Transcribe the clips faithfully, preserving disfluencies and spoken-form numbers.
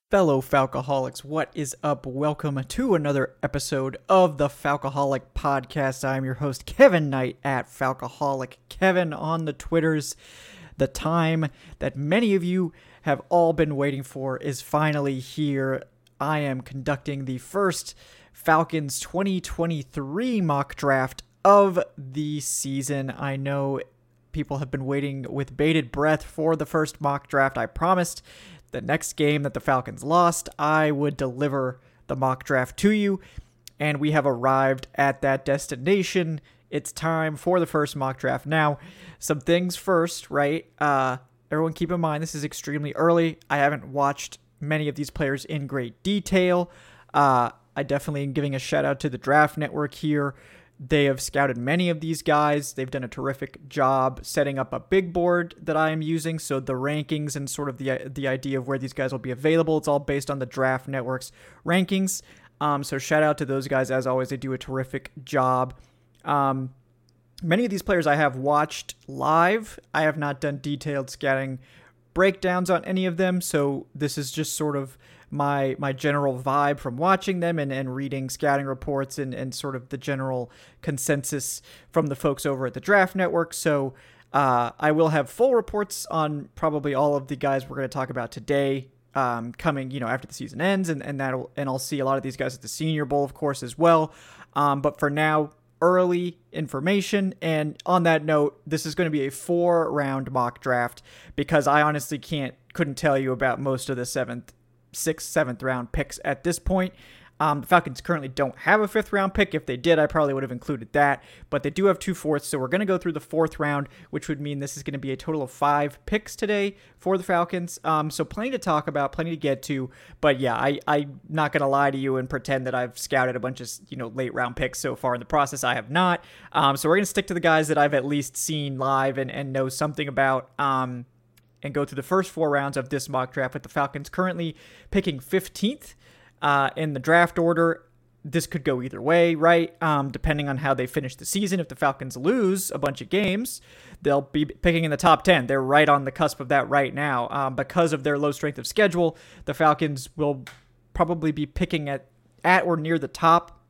Fellow Falcoholics, what is up? Welcome to another episode of the Falcoholic Podcast. I'm your host, Kevin Knight at Falcoholic Kevin on the Twitters. The time that many of you have all been waiting for is finally here. I am conducting the first Falcons twenty twenty-three mock draft of the season. I know people have been waiting with bated breath for the first mock draft. I promised the next game that the Falcons lost, I would deliver the mock draft to you, and we have arrived at that destination. It's time for the first mock draft. Now, some things first, right? Uh, everyone keep in mind, this is extremely early. I haven't watched many of these players in great detail. Uh, I definitely am giving a shout out to the Draft Network here. They have scouted many of these guys. They've done a terrific job setting up a big board that I am using. So the rankings and sort of the the idea of where these guys will be available, it's all based on the Draft Network's rankings. Um, so shout out to those guys. As always, they do a terrific job. Um, many of these players I have watched live. I have not done detailed scouting breakdowns on any of them. So this is just sort of my my general vibe from watching them and, and reading scouting reports and, and sort of the general consensus from the folks over at the Draft Network. So uh, I will have full reports on probably all of the guys we're going to talk about today um, coming, you know, after the season ends, and, and that'll and I'll see a lot of these guys at the Senior Bowl, of course, as well. Um, but for now, early information. And on that note, this is going to be a four round mock draft because I honestly can't couldn't tell you about most of the seventh sixth, seventh round picks at this point. Um, the Falcons currently don't have a fifth round pick. If they did, I probably would have included that, but they do have two fourths. So we're going to go through the fourth round, which would mean this is going to be a total of five picks today for the Falcons. Um, so plenty to talk about, plenty to get to, but yeah, I, I'm not going to lie to you and pretend that I've scouted a bunch of, you know, late round picks so far in the process. I have not. Um, so we're going to stick to the guys that I've at least seen live and, and know something about. Um, and go through the first four rounds of this mock draft with the Falcons currently picking fifteenth uh, in the draft order. This could go either way, right? Um, depending on how they finish the season. If the Falcons lose a bunch of games, they'll be picking in the top ten. They're right on the cusp of that right now. Um, because of their low strength of schedule, the Falcons will probably be picking at, at or near the top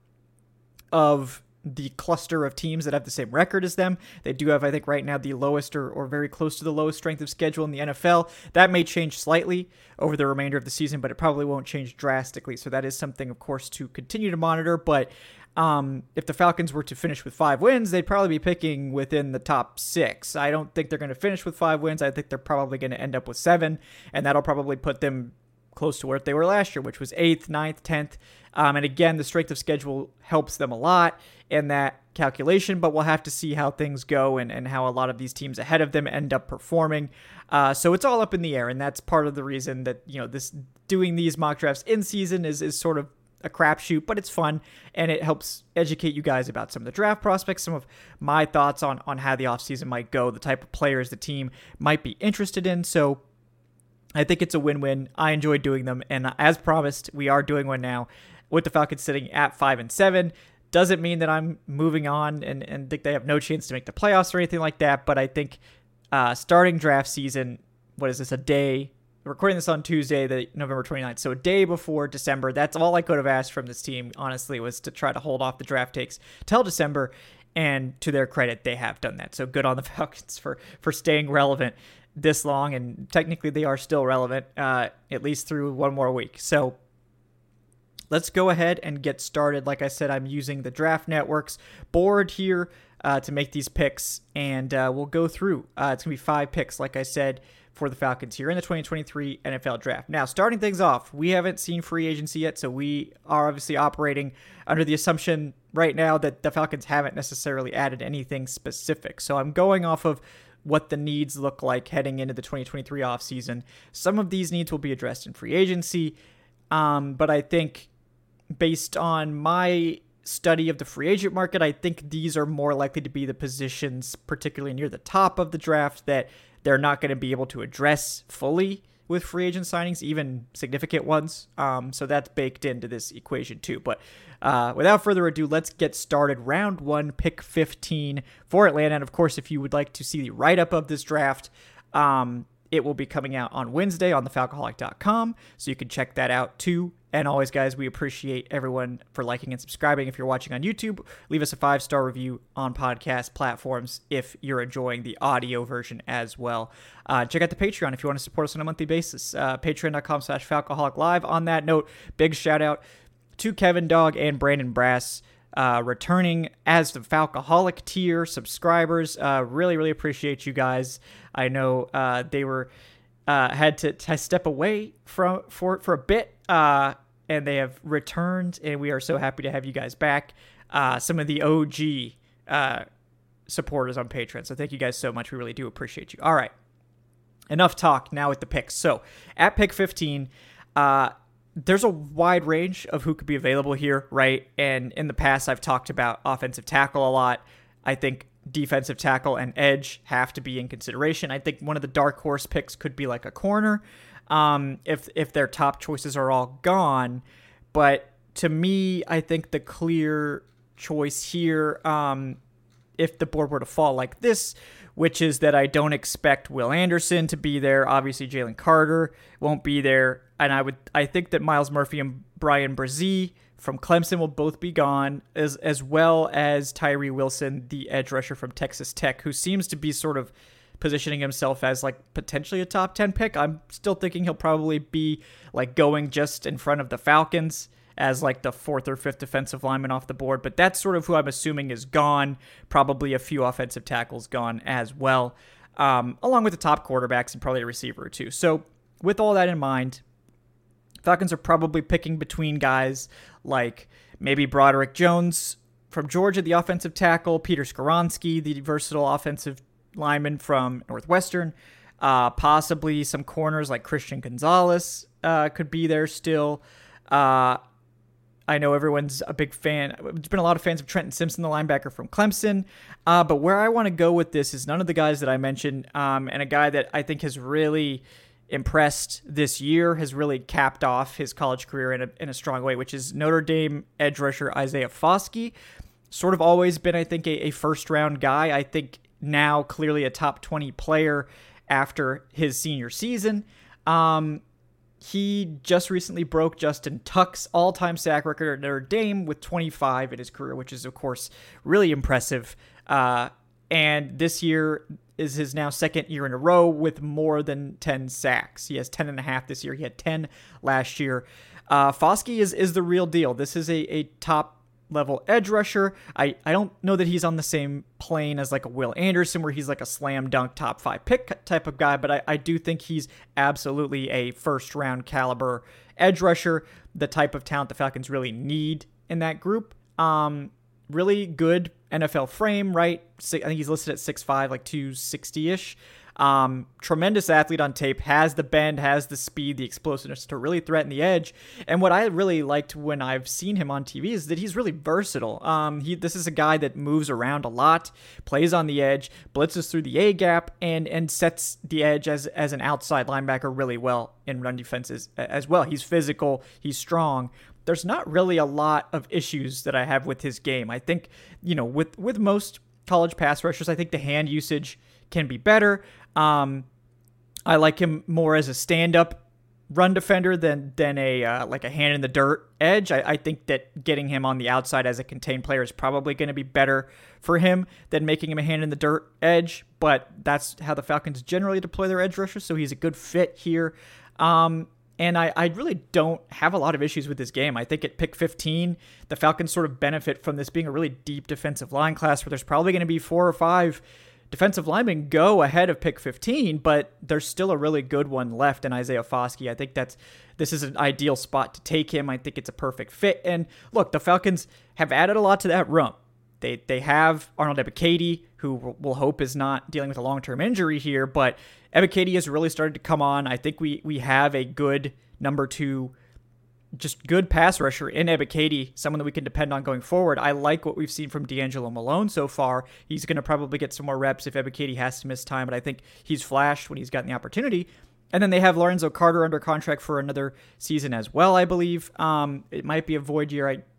of the cluster of teams that have the same record as them. They do have, I think, right now the lowest or, or very close to the lowest strength of schedule in the N F L. That may change slightly over the remainder of the season, but it probably won't change drastically. So that is something, of course, to continue to monitor. But um, if the Falcons were to finish with five wins, they'd probably be picking within the top six. I don't think they're going to finish with five wins. I think they're probably going to end up with seven, and that'll probably put them close to where they were last year, which was eighth, ninth, tenth. Um, and again, the strength of schedule helps them a lot in that calculation, but we'll have to see how things go and, and how a lot of these teams ahead of them end up performing. Uh, so it's all up in the air, and that's part of the reason that, you know, this doing these mock drafts in season is, is sort of a crapshoot, but it's fun, and it helps educate you guys about some of the draft prospects, some of my thoughts on, on how the offseason might go, the type of players the team might be interested in. So I think it's a win-win. I enjoy doing them, and as promised, we are doing one now with the Falcons sitting at five and seven. Doesn't mean that I'm moving on and, and think they have no chance to make the playoffs or anything like that, but I think uh, starting draft season, what is this, a day? We're recording this on Tuesday, the November twenty-ninth, so a day before December. That's all I could have asked from this team, honestly, was to try to hold off the draft takes till December, and to their credit, they have done that. So good on the Falcons for, for staying relevant this long, and technically they are still relevant, uh, at least through one more week. So let's go ahead and get started. Like I said, I'm using the Draft Network's board here uh, to make these picks, and uh, we'll go through. Uh, it's going to be five picks, like I said, for the Falcons here in the twenty twenty-three N F L Draft. Now, starting things off, we haven't seen free agency yet, so we are obviously operating under the assumption right now that the Falcons haven't necessarily added anything specific. So I'm going off of what the needs look like heading into the twenty twenty-three offseason. Some of these needs will be addressed in free agency, um, but I think based on my study of the free agent market, I think these are more likely to be the positions, particularly near the top of the draft, that they're not going to be able to address fully with free agent signings, even significant ones. Um, so that's baked into this equation too. But uh, without further ado, let's get started. Round one, pick fifteen for Atlanta. And of course, if you would like to see the write-up of this draft, um, It will be coming out on Wednesday on the falcoholic dot com, so you can check that out too. And always, guys, we appreciate everyone for liking and subscribing. If you're watching on YouTube, leave us a five-star review on podcast platforms if you're enjoying the audio version as well. Uh, check out the Patreon if you want to support us on a monthly basis. Uh, Patreon dot com slash Falcoholic Live. On that note, big shout-out to Kevin Dog and Brandon Brass, uh, returning as the Falcoholic tier subscribers. Uh, really, really appreciate you guys. I know uh, they were uh, had to, to step away from for for a bit, uh, and they have returned, and we are so happy to have you guys back. Uh, some of the O G uh, supporters on Patreon. So thank you guys so much. We really do appreciate you. All right, enough talk. Now with the picks. So at pick fifteen, uh, there's a wide range of who could be available here, right? And in the past, I've talked about offensive tackle a lot. I think defensive tackle and edge have to be in consideration. I think one of the dark horse picks could be like a corner, um, if if their top choices are all gone. But to me, I think the clear choice here, um, if the board were to fall like this, which is that I don't expect Will Anderson to be there. Obviously, Jalen Carter won't be there, and I would I think that Myles Murphy and Brian Brzee from Clemson will both be gone, as as well as Tyree Wilson, the edge rusher from Texas Tech, who seems to be sort of positioning himself as like potentially a top ten pick. I'm still thinking he'll probably be like going just in front of the Falcons as like the fourth or fifth defensive lineman off the board, but that's sort of who I'm assuming is gone. Probably a few offensive tackles gone as well, um, along with the top quarterbacks and probably a receiver or two. So with all that in mind, Falcons are probably picking between guys like maybe Broderick Jones from Georgia, the offensive tackle, Peter Skoronski, the versatile offensive lineman from Northwestern, uh, possibly some corners like Christian Gonzalez uh, could be there still. Uh, I know everyone's a big fan. There's been a lot of fans of Trenton Simpson, the linebacker from Clemson. Uh, but where I want to go with this is none of the guys that I mentioned, um, and a guy that I think has really impressed this year, has really capped off his college career in a, in a strong way, which is Notre Dame edge rusher Isaiah Foskey. Sort of always been, I think, a, a first-round guy. I think now clearly a top twenty player after his senior season. Um, he just recently broke Justin Tuck's all-time sack record at Notre Dame with twenty-five in his career, which is, of course, really impressive. Uh, and this year is his now second year in a row with more than ten sacks. He has ten and a half this year. He had ten last year. Uh, Foskey is, is the real deal. This is a, a top level edge rusher. I, I don't know that he's on the same plane as like a Will Anderson, where he's like a slam dunk top five pick type of guy, but I, I do think he's absolutely a first round caliber edge rusher, the type of talent the Falcons really need in that group. Um, really good N F L frame, right? I think he's listed at six five, like two sixty-ish. Um, tremendous athlete on tape, has the bend, has the speed, the explosiveness to really threaten the edge. And what I really liked when I've seen him on T V is that he's really versatile. Um, he this is a guy that moves around a lot, plays on the edge, blitzes through the A gap, and and sets the edge as as an outside linebacker really well in run defenses as well. He's physical, he's strong. There's not really a lot of issues that I have with his game. I think, you know, with with most college pass rushers, I think the hand usage can be better. Um, I like him more as a stand-up run defender than than a uh, like a hand in the dirt edge. I, I think that getting him on the outside as a contained player is probably going to be better for him than making him a hand in the dirt edge. But that's how the Falcons generally deploy their edge rushers, so he's a good fit here. Um, and I, I really don't have a lot of issues with this game. I think at pick fifteen, the Falcons sort of benefit from this being a really deep defensive line class where there's probably going to be four or five defensive linemen go ahead of pick fifteen, but there's still a really good one left in Isaiah Foskey. I think that's this is an ideal spot to take him. I think it's a perfect fit. And look, the Falcons have added a lot to that room. They they have Arnold Ebiketie, who we'll hope is not dealing with a long-term injury here, but Ebiketie has really started to come on. I think we we have a good number two, just good pass rusher in Ebiketie, someone that we can depend on going forward. I like what we've seen from D'Angelo Malone so far. He's going to probably get some more reps if Ebiketie has to miss time, but I think he's flashed when he's gotten the opportunity. And then they have Lorenzo Carter under contract for another season as well, I believe. Um, it might be a void year. I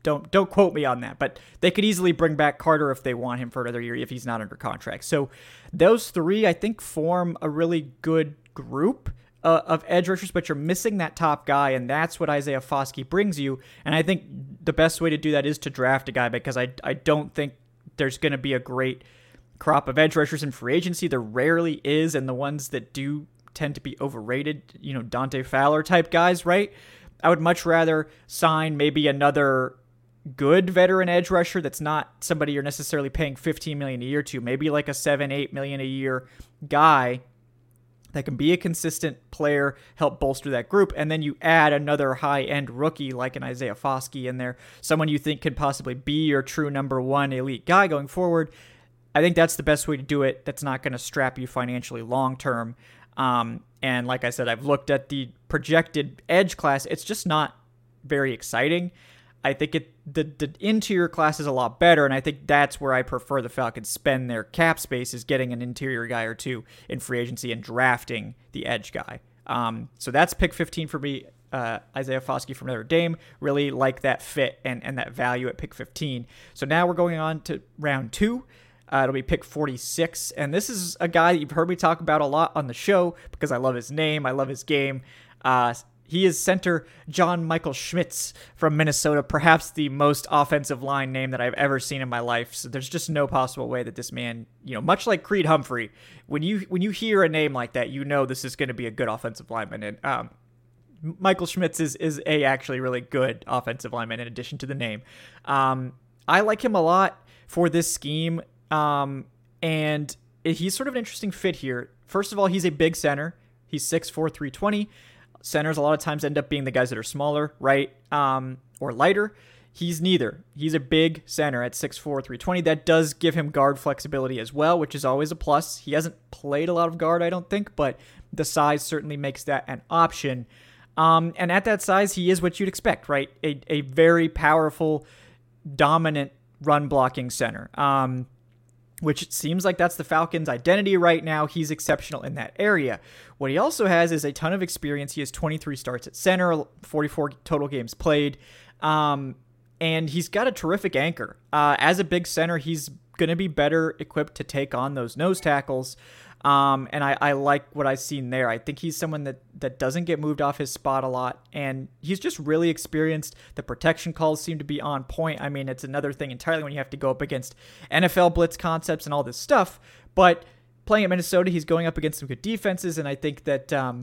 Don't don't quote me on that. But they could easily bring back Carter if they want him for another year if he's not under contract. So those three, I think, form a really good group uh, of edge rushers, but you're missing that top guy, and that's what Isaiah Foskey brings you. And I think the best way to do that is to draft a guy, because I, I don't think there's going to be a great crop of edge rushers in free agency. There rarely is, and the ones that do tend to be overrated, you know, Dante Fowler type guys, right? I would much rather sign maybe another good veteran edge rusher that's not somebody you're necessarily paying fifteen million dollars a year to, maybe like a seven, eight million a year guy that can be a consistent player, help bolster that group, and then you add another high-end rookie like an Isaiah Foskey in there, someone you think could possibly be your true number one elite guy going forward. I think that's the best way to do it. That's not going to strap you financially long-term. Um, and like I said, I've looked at the projected edge class. It's just not very exciting. I think it the, the interior class is a lot better, and I think that's where I prefer the Falcons spend their cap space, is getting an interior guy or two in free agency and drafting the edge guy. Um, so that's pick fifteen for me, uh, Isaiah Foskey from Notre Dame. Really like that fit and, and that value at pick fifteen. So now we're going on to round two. Uh, it'll be pick forty-six, and this is a guy that you've heard me talk about a lot on the show because I love his name, I love his game. Uh, he is center John Michael Schmitz from Minnesota, perhaps the most offensive line name that I've ever seen in my life. So there's just no possible way that this man, you know, much like Creed Humphrey, when you when you hear a name like that, you know this is going to be a good offensive lineman. And um, Michael Schmitz is is a actually really good offensive lineman in addition to the name. Um, I like him a lot for this scheme. Um, and he's sort of an interesting fit here. First of all, he's a big center. He's six four, three twenty. Centers a lot of times end up being the guys that are smaller, right? Um, or lighter. He's neither. He's a big center at six four, three twenty. That does give him guard flexibility as well, which is always a plus. He hasn't played a lot of guard, I don't think, but the size certainly makes that an option. Um, and at that size, he is what you'd expect, right? A, a very powerful, dominant run blocking center. Um, which it seems like that's the Falcons' identity right now. He's exceptional in that area. What he also has is a ton of experience. He has twenty-three starts at center, forty-four total games played, um, and he's got a terrific anchor. Uh, as a big center, he's going to be better equipped to take on those nose tackles, um, and I, I like what I've seen there. I think he's someone that, that doesn't get moved off his spot a lot, and he's just really experienced. The protection calls seem to be on point. I mean, it's another thing entirely when you have to go up against N F L blitz concepts and all this stuff, but playing at Minnesota, he's going up against some good defenses, and I think that um,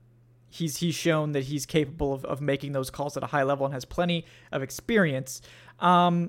he's he's shown that he's capable of, of making those calls at a high level and has plenty of experience. Um,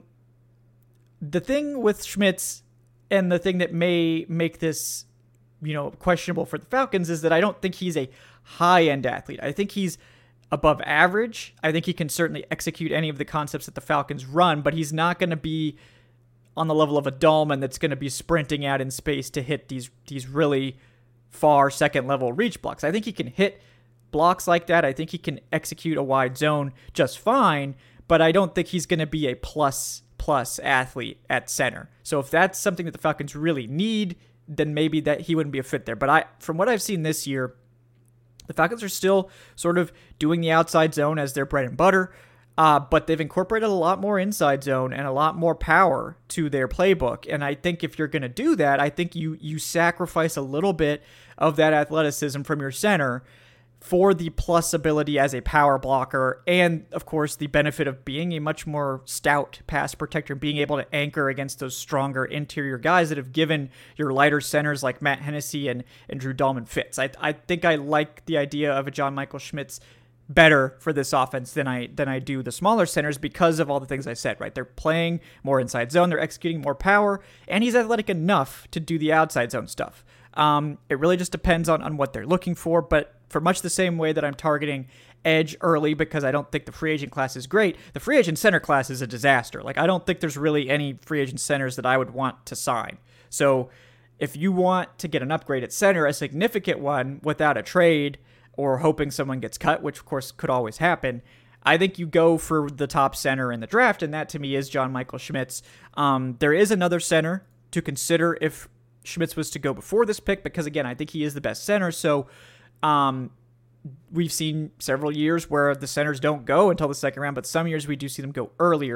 the thing with Schmitz, and the thing that may make this, you know, questionable for the Falcons, is that I don't think he's a high-end athlete. I think he's above average. I think he can certainly execute any of the concepts that the Falcons run, but he's not going to be on the level of a Dahlman that's going to be sprinting out in space to hit these these really far second-level reach blocks. I think he can hit blocks like that. I think he can execute a wide zone just fine, but I don't think he's going to be a plus-plus athlete at center. So if that's something that the Falcons really need, then maybe that he wouldn't be a fit there. But I, from what I've seen this year, the Falcons are still sort of doing the outside zone as their bread and butter, uh, but they've incorporated a lot more inside zone and a lot more power to their playbook. And I think if you're going to do that, I think you you sacrifice a little bit of that athleticism from your center for the plus ability as a power blocker, and of course the benefit of being a much more stout pass protector, being able to anchor against those stronger interior guys that have given your lighter centers like Matt Hennessy and, and Drew Dahlman fits. I I think I like the idea of a John Michael Schmitz better for this offense than I than I do the smaller centers because of all the things I said, right? They're playing more inside zone, they're executing more power, and he's athletic enough to do the outside zone stuff. Um, it really just depends on, on what they're looking for, but for much the same way that I'm targeting edge early because I don't think the free agent class is great, the free agent center class is a disaster. Like, I don't think there's really any free agent centers that I would want to sign. So if you want to get an upgrade at center, a significant one without a trade or hoping someone gets cut, which of course could always happen, I think you go for the top center in the draft, and that to me is John Michael Schmitz. Um, there is another center to consider if Schmitz was to go before this pick, because again, I think he is the best center. So um, we've seen several years where the centers don't go until the second round, but some years we do see them go earlier.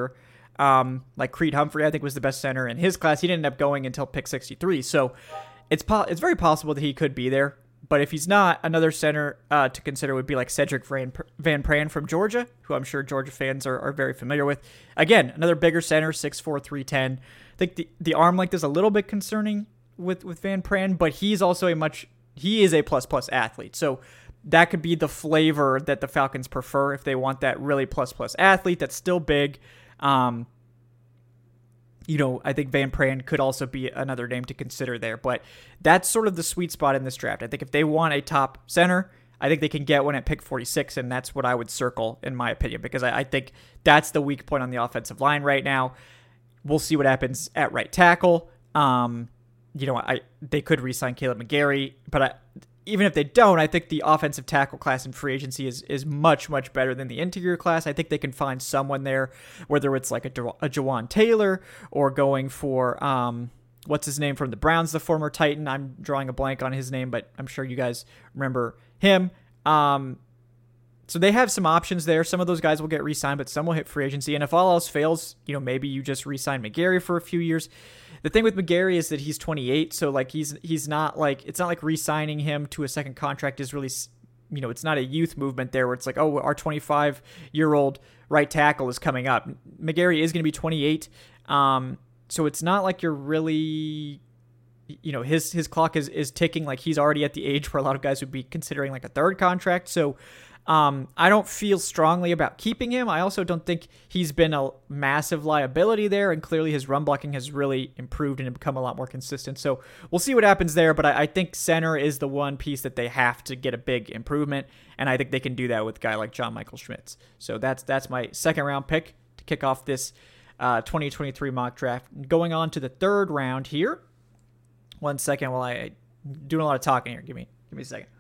Um, like Creed Humphrey, I think, was the best center in his class. He didn't end up going until pick sixty-three. So it's po- it's very possible that he could be there. But if he's not, another center uh, to consider would be like Cedric Van, Van Pran from Georgia, who I'm sure Georgia fans are, are very familiar with. Again, another bigger center, six four, three ten. I think the, the arm length is a little bit concerning with, with Van Pran, but he's also a much, he is a plus-plus athlete. So that could be the flavor that the Falcons prefer if they want that really plus-plus athlete that's still big. Um, you know, I think Van Pran could also be another name to consider there, but that's sort of the sweet spot in this draft. I think if they want a top center, I think they can get one at pick forty-six, and that's what I would circle in my opinion, because I, I think that's the weak point on the offensive line right now. We'll see what happens at right tackle. Um, you know, I they could re-sign Caleb McGarry, but I, even if they don't, I think the offensive tackle class in free agency is is much, much better than the interior class. I think they can find someone there, whether it's like a, a Jawan Taylor or going for, um, what's his name from the Browns, the former Titan. I'm drawing a blank on his name, but I'm sure you guys remember him. Um, so they have some options there. Some of those guys will get re-signed, but some will hit free agency. And if all else fails, you know, maybe you just re-sign McGarry for a few years. The thing with McGarry is that he's twenty-eight, so like he's he's not like it's not like re-signing him to a second contract is really, you know, it's not a youth movement there where it's like, oh, our twenty-five-year-old right tackle is coming up. McGarry is going to be twenty-eight, um, so it's not like you're really, you know, his his clock is is ticking. Like he's already at the age where a lot of guys would be considering like a third contract. So Um, I don't feel strongly about keeping him. I also don't think he's been a massive liability there, and clearly his run blocking has really improved and become a lot more consistent. So we'll see what happens there, but I, I think center is the one piece that they have to get a big improvement, and I think they can do that with a guy like John Michael Schmitz. So that's that's my second round pick to kick off this uh, twenty twenty-three mock draft. Going on to the third round here. One second while I, I doing a lot of talking here. Give me give me a second.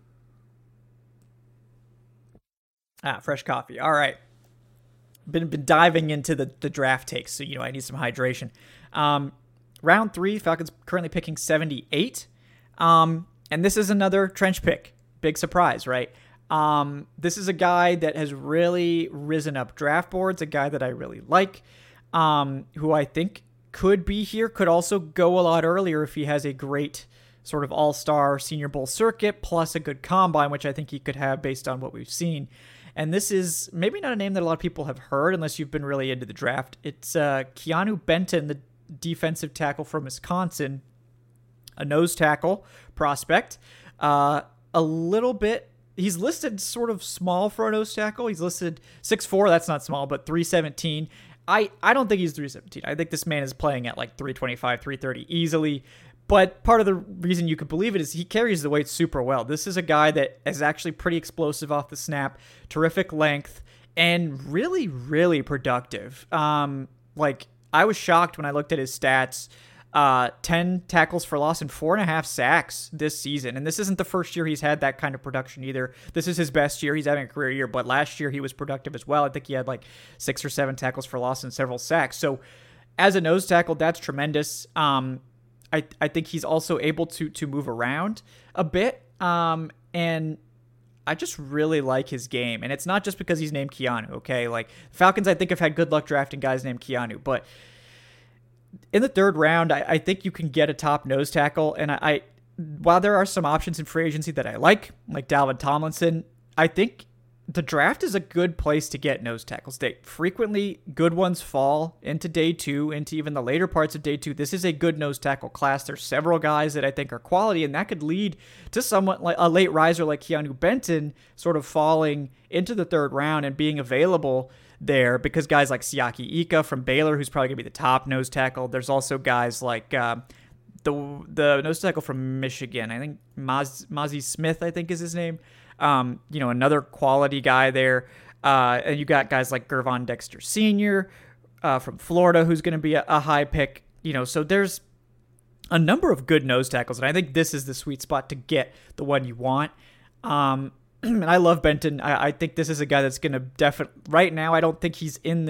Ah, fresh coffee. All right. Been been diving into the, the draft takes, so, you know, I need some hydration. Um, round three, Falcons currently picking seventy-eight. Um, and this is another trench pick. Big surprise, right? Um, this is a guy that has really risen up draft boards, a guy that I really like, um, who I think could be here, could also go a lot earlier if he has a great sort of all-star Senior Bowl circuit, plus a good combine, which I think he could have based on what we've seen. And this is maybe not a name that a lot of people have heard unless you've been really into the draft. It's uh, Keanu Benton, the defensive tackle from Wisconsin, a nose tackle prospect. Uh, a little bit, he's listed sort of small for a nose tackle. He's listed six foot four, that's not small, but three seventeen. I, I don't think he's three seventeen. I think this man is playing at like three twenty-five, three thirty easily. But part of the reason you could believe it is he carries the weight super well. This is a guy that is actually pretty explosive off the snap, terrific length, and really, really productive. Um, like, I was shocked when I looked at his stats. Uh, ten tackles for loss and four and a half sacks this season. And this isn't the first year he's had that kind of production either. This is his best year. He's having a career year, but last year he was productive as well. I think he had like six or seven tackles for loss and several sacks. So as a nose tackle, that's tremendous. Um, I, I think he's also able to to move around a bit, um, and I just really like his game. And it's not just because he's named Keanu, okay? Like, Falcons, I think, have had good luck drafting guys named Keanu, but in the third round, I, I think you can get a top nose tackle, and I, I while there are some options in free agency that I like, like Dalvin Tomlinson, I think the draft is a good place to get nose tackles. They frequently, good ones fall into day two, into even the later parts of day two. This is a good nose tackle class. There's several guys that I think are quality, and that could lead to somewhat like a late riser like Keanu Benton sort of falling into the third round and being available there, because guys like Siaki Ika from Baylor, who's probably going to be the top nose tackle. There's also guys like uh, the the nose tackle from Michigan. I think Maz, Mazi Smith, I think is his name. Um, you know, another quality guy there. Uh, and you got guys like Gervon Dexter Senior uh, from Florida, who's going to be a, a high pick. You know, so there's a number of good nose tackles, and I think this is the sweet spot to get the one you want. Um, and I love Benton. I, I think this is a guy that's going to definitely, right now, I don't think he's in this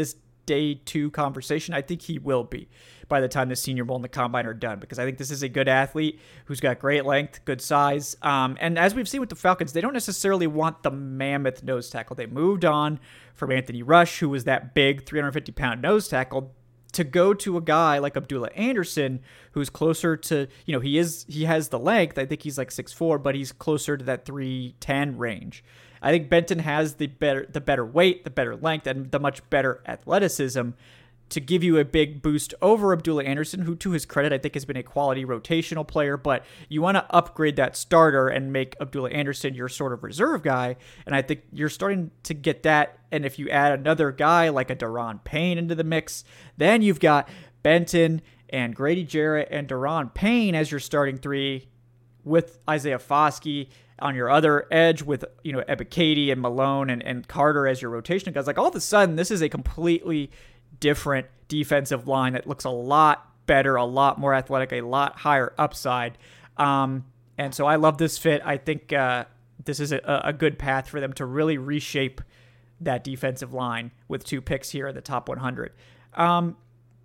day two conversation. I think he will be by the time the Senior Bowl and the Combine are done, because I think this is a good athlete who's got great length, good size. Um, and as we've seen with the Falcons, they don't necessarily want the mammoth nose tackle. They moved on from Anthony Rush, who was that big three hundred fifty pound nose tackle, to go to a guy like Abdullah Anderson, who's closer to, you know, he is, he has the length. I think he's like six foot four, but he's closer to that three ten range. I think Benton has the better, the better weight, the better length, and the much better athleticism to give you a big boost over Abdullah Anderson, who, to his credit, I think has been a quality rotational player, but you want to upgrade that starter and make Abdullah Anderson your sort of reserve guy, and I think you're starting to get that, and if you add another guy like a Daron Payne into the mix, then you've got Benton and Grady Jarrett and Daron Payne as your starting three, with Isaiah Foskey on your other edge, with, you know, Ebiketie and Malone and, and Carter as your rotational guys. Like, all of a sudden, this is a completely different defensive line that looks a lot better, a lot more athletic, a lot higher upside. Um, and so I love this fit. I think uh, this is a, a good path for them to really reshape that defensive line with two picks here in the top one hundred. Um,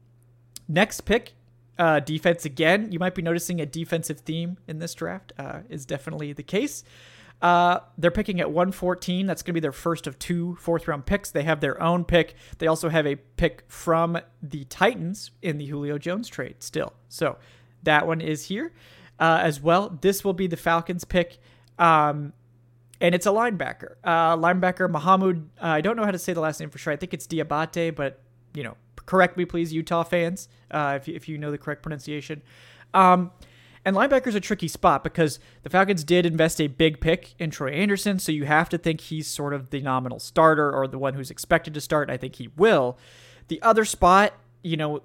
next pick, uh, defense again. You might be noticing a defensive theme in this draft, uh, is definitely the case. Uh, they're picking at one fourteen. That's going to be their first of two fourth round picks. They have their own pick. They also have a pick from the Titans in the Julio Jones trade still. So that one is here uh, as well. This will be the Falcons pick. Um, and it's a linebacker. Uh, linebacker Mohamed, uh, I don't know how to say the last name for sure. I think it's Diabate, but, you know, correct me please, Utah fans, uh, if you, if you know the correct pronunciation. Um, And linebacker's a tricky spot because the Falcons did invest a big pick in Troy Anderson, so you have to think he's sort of the nominal starter or the one who's expected to start, and I think he will. The other spot, you know,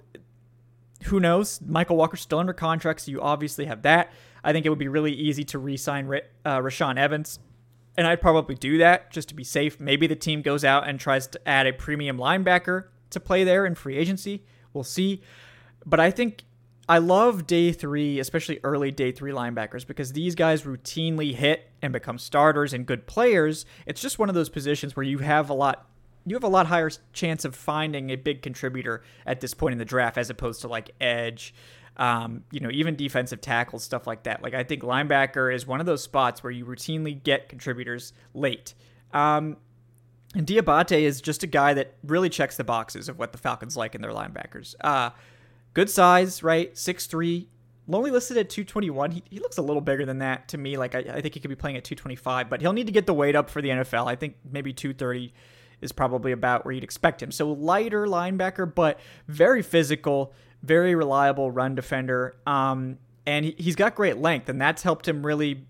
who knows? Michael Walker's still under contract, so you obviously have that. I think it would be really easy to re-sign uh, Rashaan Evans, and I'd probably do that just to be safe. Maybe the team goes out and tries to add a premium linebacker to play there in free agency. We'll see. But I think I love day three, especially early day three linebackers, because these guys routinely hit and become starters and good players. It's just one of those positions where you have a lot, you have a lot higher chance of finding a big contributor at this point in the draft, as opposed to like edge, um, you know, even defensive tackles, stuff like that. Like, I think linebacker is one of those spots where you routinely get contributors late. Um, and Diabate is just a guy that really checks the boxes of what the Falcons like in their linebackers. Uh, Good size, right? six three, only listed at two twenty-one. He, he looks a little bigger than that to me. Like, I, I think he could be playing at two twenty-five, but he'll need to get the weight up for the N F L. I think maybe two thirty is probably about where you'd expect him. So lighter linebacker, but very physical, very reliable run defender. Um, and he, he's got great length, and that's helped him really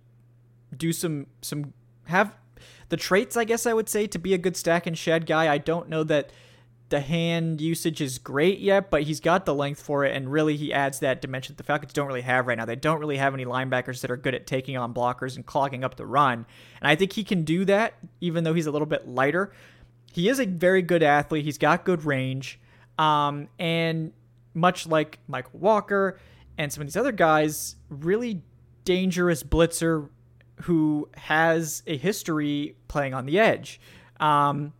do some, some, have the traits, I guess I would say, to be a good stack and shed guy. I don't know that the hand usage is great yet, but he's got the length for it, and really he adds that dimension that the Falcons don't really have right now. They don't really have any linebackers that are good at taking on blockers and clogging up the run, and I think he can do that, even though he's a little bit lighter. He is a very good athlete. He's got good range, um, and much like Michael Walker and some of these other guys, really dangerous blitzer who has a history playing on the edge. Um,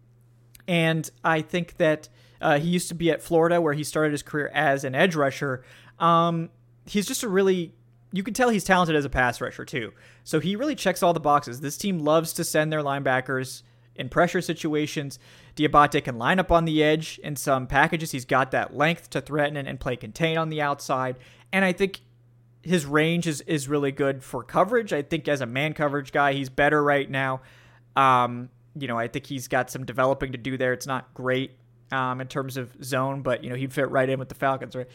And I think that uh, he used to be at Florida, where he started his career as an edge rusher. Um, he's just a really, you can tell he's talented as a pass rusher too. So he really checks all the boxes. This team loves to send their linebackers in pressure situations. Diabate can line up on the edge in some packages. He's got that length to threaten and, and play contain on the outside. And I think his range is, is really good for coverage. I think as a man coverage guy, he's better right now. Um, You know, I think he's got some developing to do there. It's not great um, in terms of zone, but, you know, he'd fit right in with the Falcons, right?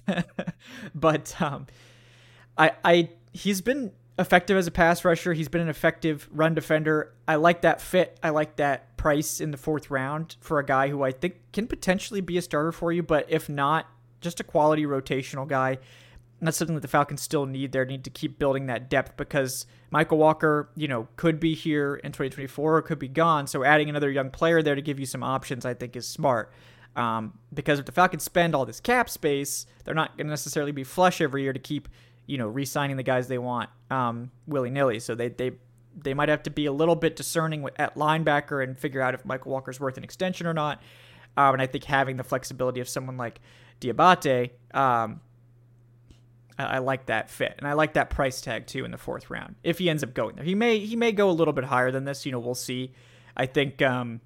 but um, I, I, he's been effective as a pass rusher. He's been an effective run defender. I like that fit. I like that price in the fourth round for a guy who I think can potentially be a starter for you, but if not, just a quality rotational guy. And that's something that the Falcons still need. They need to keep building that depth, because Michael Walker, you know, could be here in twenty twenty-four or could be gone. So adding another young player there to give you some options, I think, is smart. Um, because if the Falcons spend all this cap space, they're not going to necessarily be flush every year to keep, you know, re-signing the guys they want um, willy-nilly. So they they they might have to be a little bit discerning with, at linebacker and figure out if Michael Walker's worth an extension or not. Um, and I think having the flexibility of someone like Diabate, um, I, I like that fit. And I like that price tag too in the fourth round. If he ends up going there, he may, he may go a little bit higher than this, you know, we'll see. I think, um,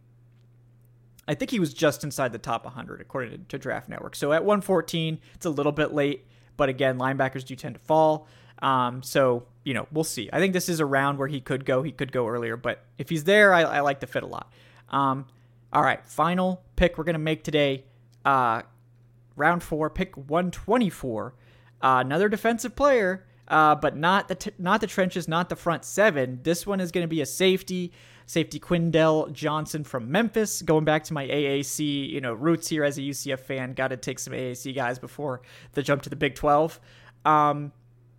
I think he was just inside the top one hundred according to, to Draft Network. So at one fourteen, it's a little bit late, but again, linebackers do tend to fall. Um, so, you know, we'll see. I think this is a round where he could go, he could go earlier, but if he's there, I, I like the fit a lot. Um, all right, final pick we're going to make today, uh, round four, pick one twenty-four, uh, another defensive player, uh, but not the, t- not the trenches, not the front seven. This one is going to be a safety, safety Quindell Johnson from Memphis. Going back to my A A C, you know, roots here as a U C F fan, got to take some A A C guys before the jump to the Big twelve. Um,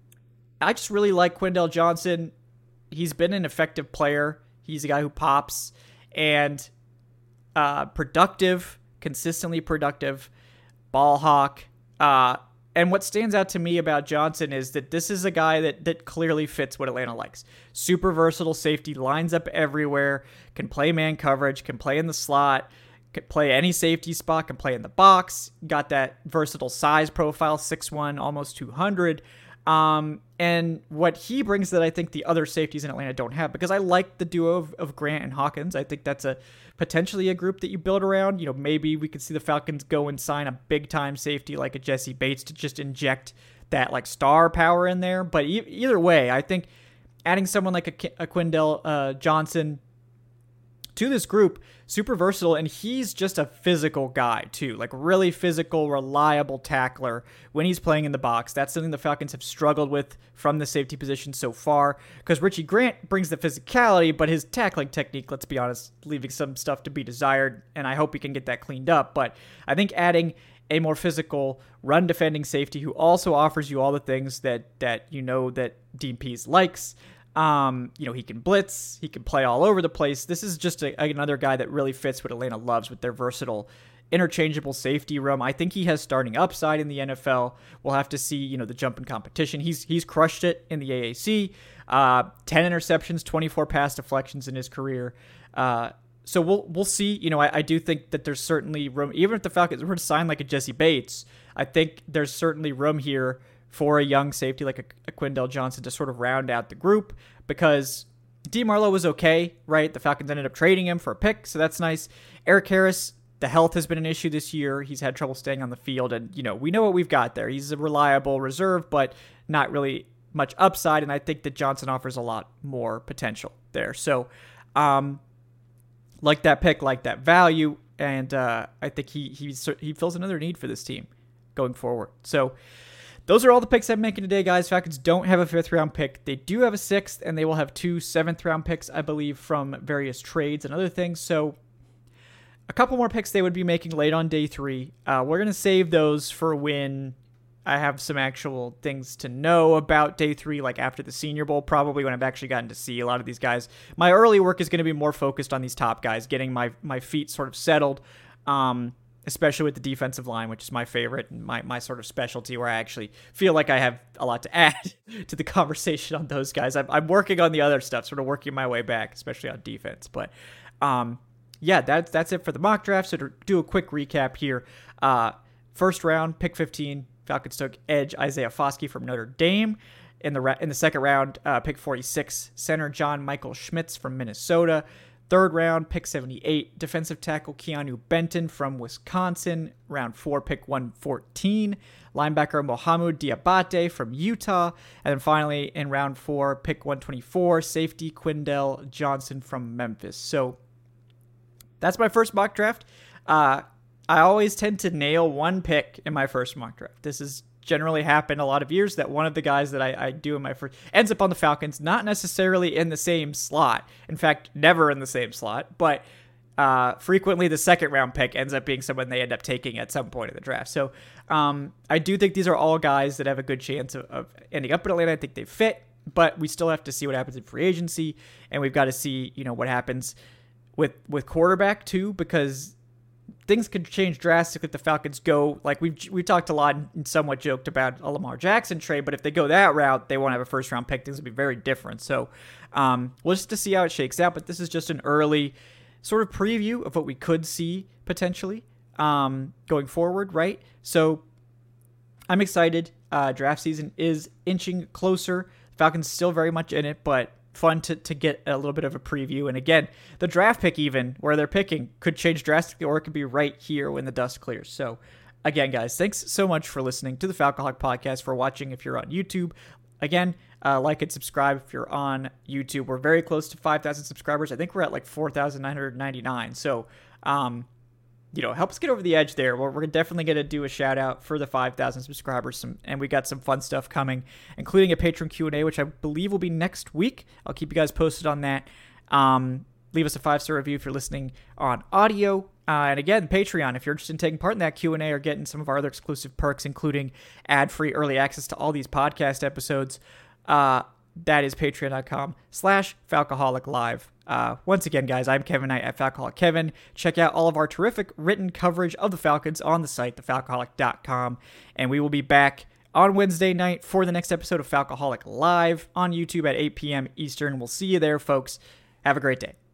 I just really like Quindell Johnson. He's been an effective player. He's a guy who pops and uh, productive, consistently productive, ball hawk. Uh, and what stands out to me about Johnson is that this is a guy that that clearly fits what Atlanta likes. Super versatile safety, lines up everywhere, can play man coverage, can play in the slot, can play any safety spot, can play in the box. Got that versatile size profile, six one, almost two hundred. Um, and what he brings that I think the other safeties in Atlanta don't have, because I like the duo of, of Grant and Hawkins. I think that's a potentially a group that you build around. You know, maybe we could see the Falcons go and sign a big time safety like a Jesse Bates to just inject that like star power in there. But e- either way, I think adding someone like a, a Quindell uh, Johnson to this group, super versatile, and he's just a physical guy too, like really physical, reliable tackler when he's playing in the box. That's something the Falcons have struggled with from the safety position so far, because Richie Grant brings the physicality, but his tackling technique, let's be honest, leaving some stuff to be desired, and I hope he can get that cleaned up. But I think adding a more physical run defending safety who also offers you all the things that that you know that Dean Pease likes. Um, you know, he can blitz, he can play all over the place. This is just a, another guy that really fits what Atlanta loves with their versatile, interchangeable safety room. I think he has starting upside in the N F L. We'll have to see, you know, the jump in competition. He's he's crushed it in the A A C. Uh, ten interceptions, twenty-four pass deflections in his career. Uh, so we'll we'll see. You know, I, I do think that there's certainly room, even if the Falcons were to sign like a Jesse Bates, I think there's certainly room here for a young safety like a, a Quindell Johnson to sort of round out the group, because DeMarlo was okay, right? The Falcons ended up trading him for a pick, so that's nice. Eric Harris, the health has been an issue this year. He's had trouble staying on the field, and, you know, we know what we've got there. He's a reliable reserve, but not really much upside, and I think that Johnson offers a lot more potential there. So, um, like that pick, like that value, and uh, I think he he's, he fills another need for this team going forward. So, those are all the picks I'm making today, guys. Falcons don't have a fifth round pick. They do have a sixth, and they will have two seventh round picks, I believe, from various trades and other things. So a couple more picks they would be making late on day three. Uh, we're going to save those for when I have some actual things to know about day three, like after the Senior Bowl, probably when I've actually gotten to see a lot of these guys. My early work is going to be more focused on these top guys, getting my, my feet sort of settled. Um, especially with the defensive line, which is my favorite and my, my sort of specialty, where I actually feel like I have a lot to add to the conversation on those guys. I'm, I'm working on the other stuff, sort of working my way back, especially on defense. But um, yeah, that's, that's it for the mock draft. So to do a quick recap here, uh, first round, pick fifteen, Falcons took edge Isaiah Foskey from Notre Dame. In the, ra- in the second round, uh, pick forty-six, center John Michael Schmitz from Minnesota. Third round, pick seventy-eight, defensive tackle Keanu Benton from Wisconsin. Round four, pick one fourteen, linebacker Mohamed Diabate from Utah. And then finally, in round four, pick one twenty-four, safety Quindell Johnson from Memphis. So that's my first mock draft. Uh, I always tend to nail one pick in my first mock draft. This has generally happened a lot of years, that one of the guys that I, I do in my first ends up on the Falcons, not necessarily in the same slot. In fact, never in the same slot, but uh, frequently the second round pick ends up being someone they end up taking at some point in the draft. So um, I do think these are all guys that have a good chance of, of ending up in Atlanta. I think they fit, but we still have to see what happens in free agency, and we've got to see, you know, what happens with with quarterback too, because things could change drastically if the Falcons go, like we've we talked a lot and somewhat joked about a Lamar Jackson trade, but if they go that route, they won't have a first round pick. Things will be very different. So um, we'll just to see how it shakes out. But this is just an early sort of preview of what we could see potentially um, going forward, right? So I'm excited. Uh, draft season is inching closer. Falcons still very much in it, but fun to, to get a little bit of a preview. And again, the draft pick, even where they're picking, could change drastically, or it could be right here when the dust clears. So again, guys, thanks so much for listening to the Falcoholic Podcast, for watching if you're on YouTube. Again, uh, like and subscribe if you're on YouTube. We're very close to five thousand subscribers. I think we're at like four thousand nine hundred ninety-nine. So, um, you know, help us get over the edge there. We're, we're definitely going to do a shout out for the five thousand subscribers. Some, and we got some fun stuff coming, including a patron Q and A, which I believe will be next week. I'll keep you guys posted on that. Um, leave us a five-star review if you're listening on audio. Uh, and again, Patreon, if you're interested in taking part in that Q and A or getting some of our other exclusive perks, including ad-free early access to all these podcast episodes, uh, that is patreon.com slash Falcoholic Live. Uh, once again, guys, I'm Kevin Knight at Falcoholic Kevin. Check out all of our terrific written coverage of the Falcons on the site, the falcoholic dot com. And we will be back on Wednesday night for the next episode of Falcoholic Live on YouTube at eight p.m. Eastern. We'll see you there, folks. Have a great day.